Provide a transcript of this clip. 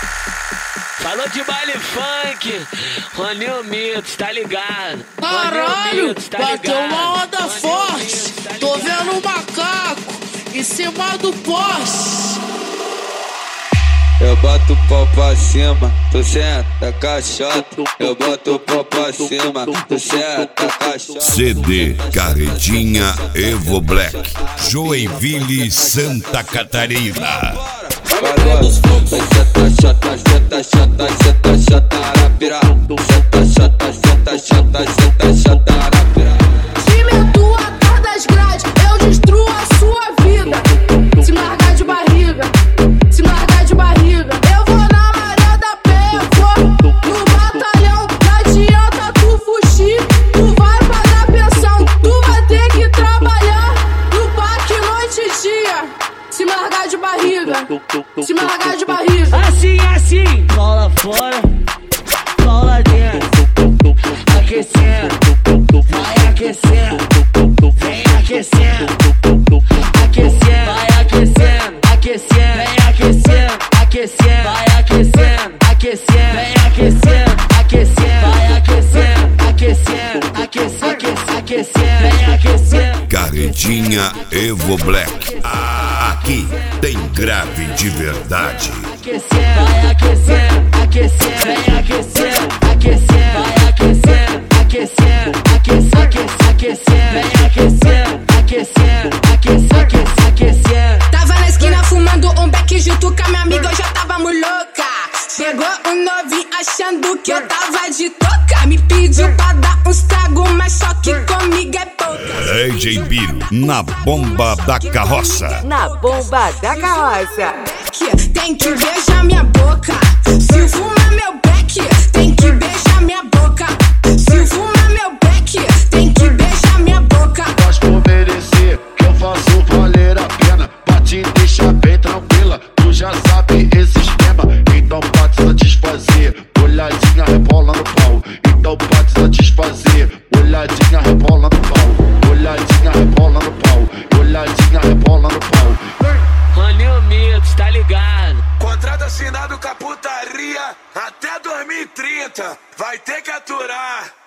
Falou de baile funk, Roninho Mitos, tá ligado? Caralho, bateu uma onda forte. Tô vendo um macaco em cima do poste. Eu boto o pau pra cima, tu senta caixota. Eu boto o pau pra cima, tu senta caixota. CD Carretinha Evo Black, Joinville, Santa Catarina. Senta chata, senta chata, senta chata, arapira. Senta chata, senta chata, senta chata, arapira. Se me tua atrás das grades, eu destruo a sua vida. Se largar de barriga, se largar de barriga, eu vou na maré da pé, eu vou no batalhão. Não adianta tu fugir, tu vai pagar pensão, tu vai ter que trabalhar no parque noite e dia. Se largar de barriga, se largar de barriga. Assim, assim, cola fora, cola dentro, aquecendo, vai aquecendo, vem aquecendo, aquecendo, vai aquecendo, aquecendo, vem aquecendo, aquecendo, vai aquecendo, aquecendo, vem aquecendo, aquecendo, vai aquecendo, aquecendo, aquecendo, aquecendo, vem aquecendo. Carretinha Evo Black, aqui tem grave de verdade. Vai aquecendo, aquecendo, vem aquecendo, aquecendo, vai aquecendo, aquecendo, aquecendo, aquecendo, vem aquecendo, aquecendo, aquecendo, aquecendo. Tava na esquina fumando um beck junto com a minha amiga, eu já tava muito louca. Chegou um novinho achando que eu tava de toca. Me pediu pra dar uns trago, mas só que comigo é pouca. DJ Biro, na bomba da carroça. Na bomba da carroça. Tem que beijar minha boca. Se fumar meu beck, tem que beijar minha boca. Se fumar meu beck, tem que beijar minha boca. Mas por merecer, que eu faço valer a pena. Pra te deixar bem tranquila, tu já sabe esse esquema. Então pra te satisfazer, olhadinha rebolando pau. Então pra te satisfazer, olhadinha rebolando pau. Olhadinha rebolando pau. Olhadinha rebolando pau. Roninho Mitos, tá ligado? Contrato assinado com a putaria até 2030. Vai ter que aturar.